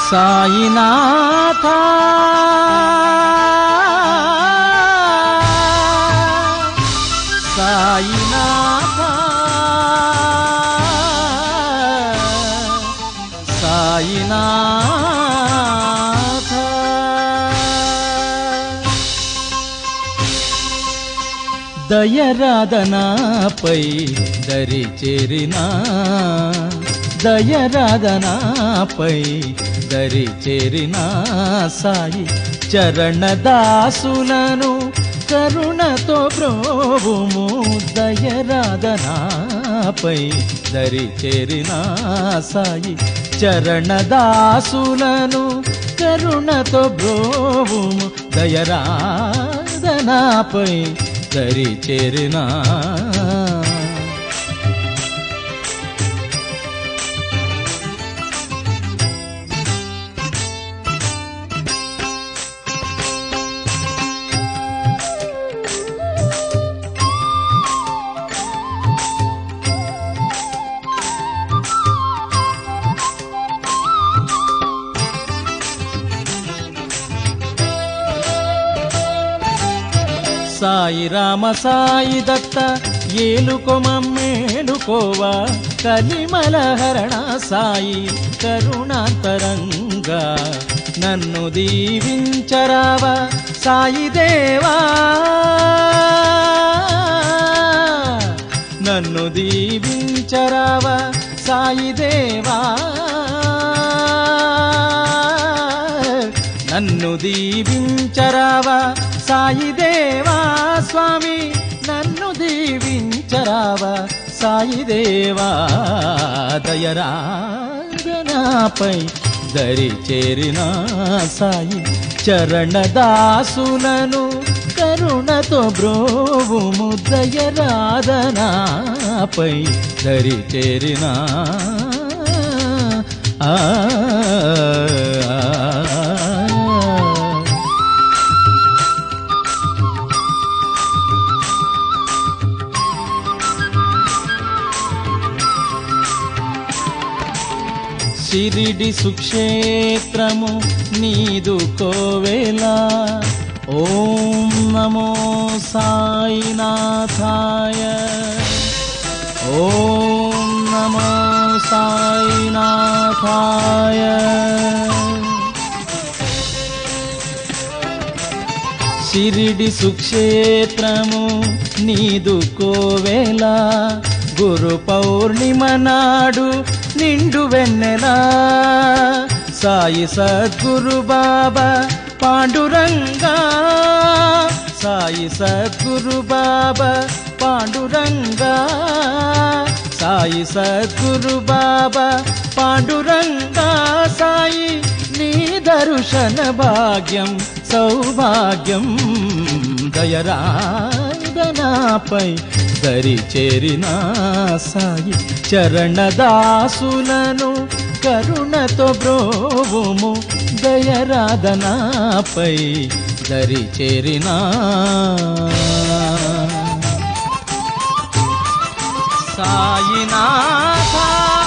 సాయినాథ సాయినాథ సాయినాథ దయరాధనాపై దరి చేరినా దయరాధనాపై దరి చేరినా సాయి చరణదాసులను కరుణతో బ్రోవుము దయరాధనాపై దరి చేరినా సాయి చరణదాసులను కరుణతో బ్రోవుము దయరాధనాపై దరి చేరినా సాయి రామ సాయి దత్త ఏలుకో మమ్మేలుకోవా కలిమలహరణ సాయి కరుణాంతరంగా నన్ను దీవించరావా సాయి దేవా నన్ను దీవించరావా సాయి దేవా నన్ను దీవించరావా సాయి దేవా స్వామి నన్ను దీవించరావా సాయి దేవా దయరాధనాపై దరి చేరినా సాయి చరణదాసులను కరుణతో బ్రోవుము దయరాధనాపై దరి చేరినా షిరిడి సుక్షేత్రము నీదు కోవెల ఓం నమో సాయినాథాయ ఓం నమో సాయినాథాయ షిరిడి సుక్షేత్రము నీదు కోవెల గురు పౌర్ణిమ నాడు నిండు వెన్నెలా సాయి సద్గురు బాబా పాండురంగా సాయి సద్గురు బాబా పాండురంగా సాయి సద్గురు బాబా పాండురంగా సాయి నీ దర్శన భాగ్యం సౌభాగ్యం దయరాధనాపై దరి చేరినా సాయి చరణదాసులను కరుణతో బ్రోవుము దయరాధనాపై దరి చేరినా సాయినాథ